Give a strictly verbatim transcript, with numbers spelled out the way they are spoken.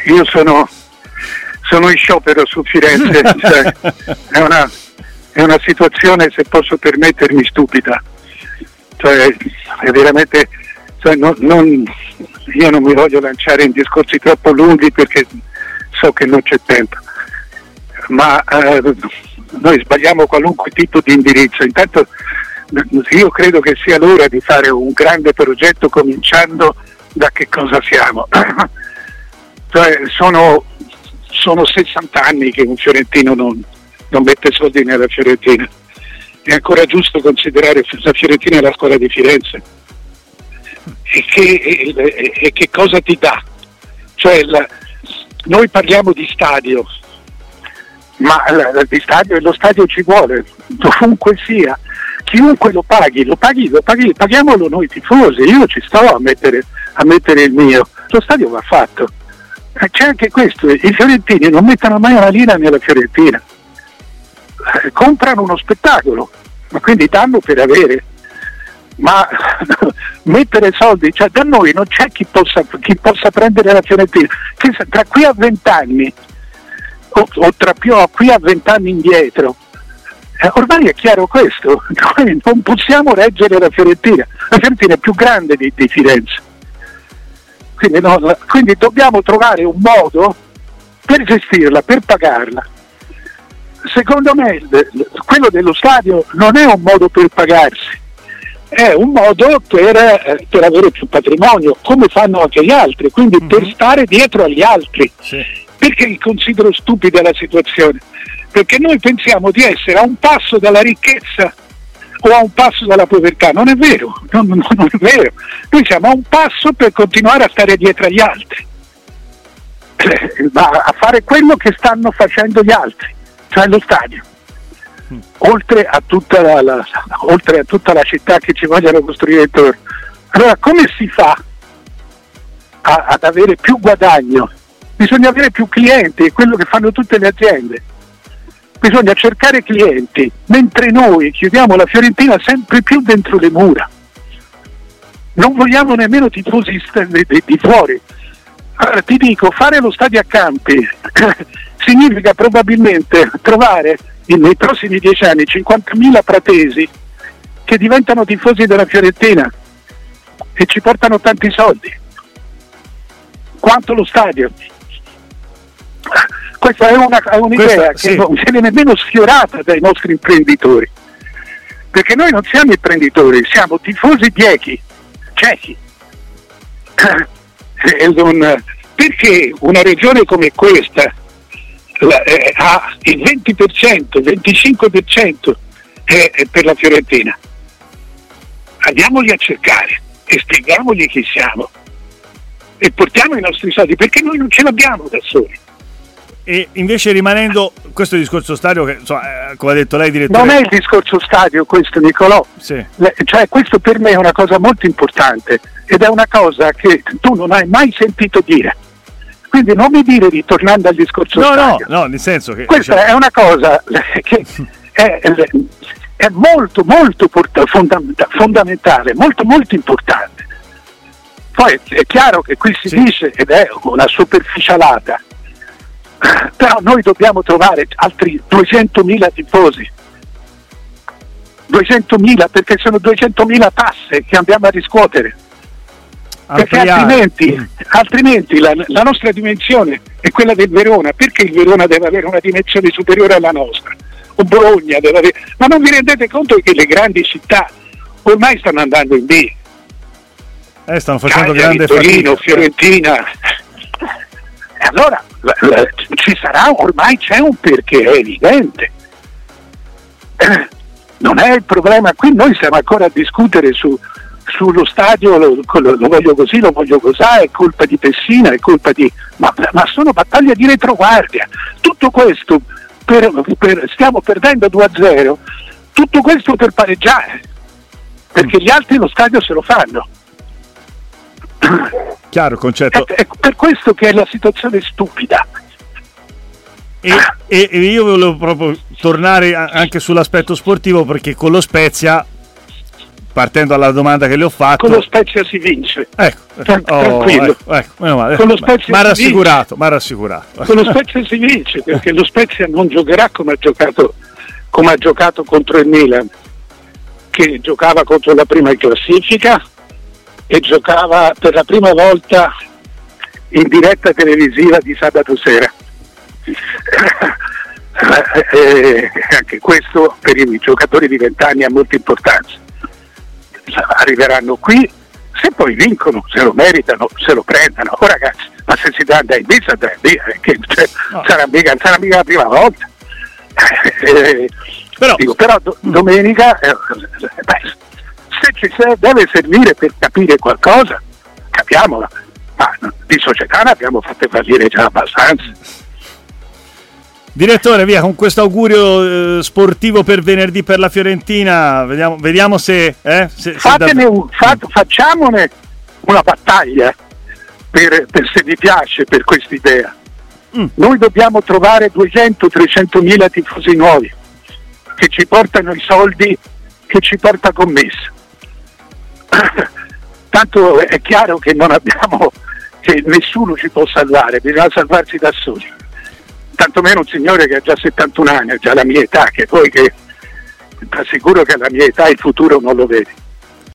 io sono, sono in sciopero su Firenze, cioè, è, una, è una situazione, se posso permettermi, stupida, cioè è veramente, cioè, non, non, io non mi voglio lanciare in discorsi troppo lunghi perché so che non c'è tempo, ma eh, noi sbagliamo qualunque tipo di indirizzo. Intanto io credo che sia l'ora di fare un grande progetto, cominciando da che cosa siamo. Cioè, sono, sono sessanta anni che un fiorentino non, non mette soldi nella Fiorentina. È ancora giusto considerare la Fiorentina la scuola di Firenze. E che, e, e che cosa ti dà? Cioè, la, noi parliamo di stadio, ma la, di stadio, e lo stadio ci vuole, dovunque sia. Chiunque lo paghi, lo paghi, lo paghi, paghiamolo noi tifosi, io ci sto a mettere, a mettere il mio, lo stadio va fatto. Eh, c'è anche questo, i fiorentini non mettono mai una lira nella Fiorentina, eh, comprano uno spettacolo, ma quindi danno per avere, ma mettere soldi, cioè da noi non c'è chi possa, chi possa prendere la Fiorentina, che tra qui a vent'anni o, o tra più qui a vent'anni indietro. Eh, ormai è chiaro questo, noi non possiamo reggere la Fiorentina, la Fiorentina è più grande di, di Firenze, quindi, no, la, quindi dobbiamo trovare un modo per gestirla, per pagarla. Secondo me l, quello dello stadio non è un modo per pagarsi, è un modo per, eh, per avere più patrimonio, come fanno anche gli altri, quindi mm-hmm. per stare dietro agli altri. Sì. Perché considero stupida la situazione? Perché noi pensiamo di essere a un passo dalla ricchezza o a un passo dalla povertà. Non è vero, non, non, non è vero. Noi siamo a un passo per continuare a stare dietro agli altri, eh, ma a fare quello che stanno facendo gli altri, cioè lo stadio. Mm. Oltre a tutta la, la, oltre a tutta la città che ci vogliono costruire intorno. Allora come si fa a, ad avere più guadagno? Bisogna avere più clienti, è quello che fanno tutte le aziende. Bisogna cercare clienti, mentre noi chiudiamo la Fiorentina sempre più dentro le mura. Non vogliamo nemmeno tifosi di, di, di fuori. Allora, ti dico, fare lo stadio a campi significa probabilmente trovare in, nei prossimi dieci anni cinquantamila pratesi che diventano tifosi della Fiorentina e ci portano tanti soldi. Quanto lo stadio? Questa è, una, è un'idea Questa, che sì. non viene nemmeno sfiorata dai nostri imprenditori, perché noi non siamo imprenditori, siamo tifosi biechi, ciechi. E non, perché una regione come questa la, eh, ha il venti per cento, il venticinque per cento è, è per la Fiorentina? Andiamoli a cercare e spieghiamogli chi siamo e portiamo i nostri soldi, perché noi non ce l'abbiamo da soli. E invece, rimanendo questo discorso stadio, che insomma, come ha detto lei, direttore, non è il discorso stadio questo, Nicolò. Sì. Le, cioè questo per me è una cosa molto importante ed è una cosa che tu non hai mai sentito dire, quindi non mi dire, ritornando al discorso no, stadio, no, no, nel senso che questa diciamo... è una cosa che è, è molto molto fondamentale, molto molto importante. Poi è chiaro che qui si sì. dice, ed è una superficialata, però noi dobbiamo trovare altri duecentomila tifosi, duecentomila, perché sono duecentomila tasse che andiamo a riscuotere, perché altrimenti, altrimenti la, la nostra dimensione è quella del Verona. Perché il Verona deve avere una dimensione superiore alla nostra, o Bologna deve avere, ma non vi rendete conto che le grandi città ormai stanno andando in B, eh, stanno facendo Cagliari, grande Torino, fatica. Fiorentina. E allora la, la, ci sarà, ormai c'è un perché, è evidente. Eh, non è il problema, qui noi stiamo ancora a discutere su, sullo stadio, lo, lo, lo voglio così, lo voglio così, è colpa di Pessina, è colpa di... Ma, ma sono battaglie di retroguardia. Tutto questo, per, per, stiamo perdendo due a zero, tutto questo per pareggiare, perché gli altri lo stadio se lo fanno. Chiaro il concetto. È, è per questo che è la situazione stupida. E, e, e io volevo proprio tornare anche sull'aspetto sportivo, perché con lo Spezia partendo dalla domanda che le ho fatto, con lo Spezia si vince. Ecco, Tran- oh, tranquillo. Ecco, ecco, meno male. Con lo Spezia Mi ha si rassicurato, mi ha rassicurato. Con lo Spezia si vince, perché lo Spezia non giocherà come ha giocato, come ha giocato contro il Milan, che giocava contro la prima in classifica e giocava per la prima volta in diretta televisiva di sabato sera. E anche questo per i giocatori di vent'anni ha molta importanza. Arriveranno qui, se poi vincono, se lo meritano, se lo prendano. Oh ragazzi, ma se si dà andare in bis andare in bis, che cioè, no. sarà, mica, sarà mica la prima volta. Eh, però, dico, però do, domenica eh, beh, se ci serve, deve servire per capire qualcosa, capiamola, ma di società ne abbiamo fatte fallire già abbastanza. Direttore, via con questo augurio eh, sportivo per venerdì per la Fiorentina, vediamo, vediamo se, eh, se, Fatene se un, fat, facciamone una battaglia per, per se vi piace per quest'idea. Mm. Noi dobbiamo trovare duecento trecento mila tifosi nuovi che ci portano i soldi che ci porta Commessa. Tanto è chiaro che non abbiamo, che nessuno ci può salvare, bisogna salvarsi da soli. Tantomeno un signore che ha già settantuno anni, ha già la mia età, che poi che ti assicuro che alla mia età il futuro non lo vede.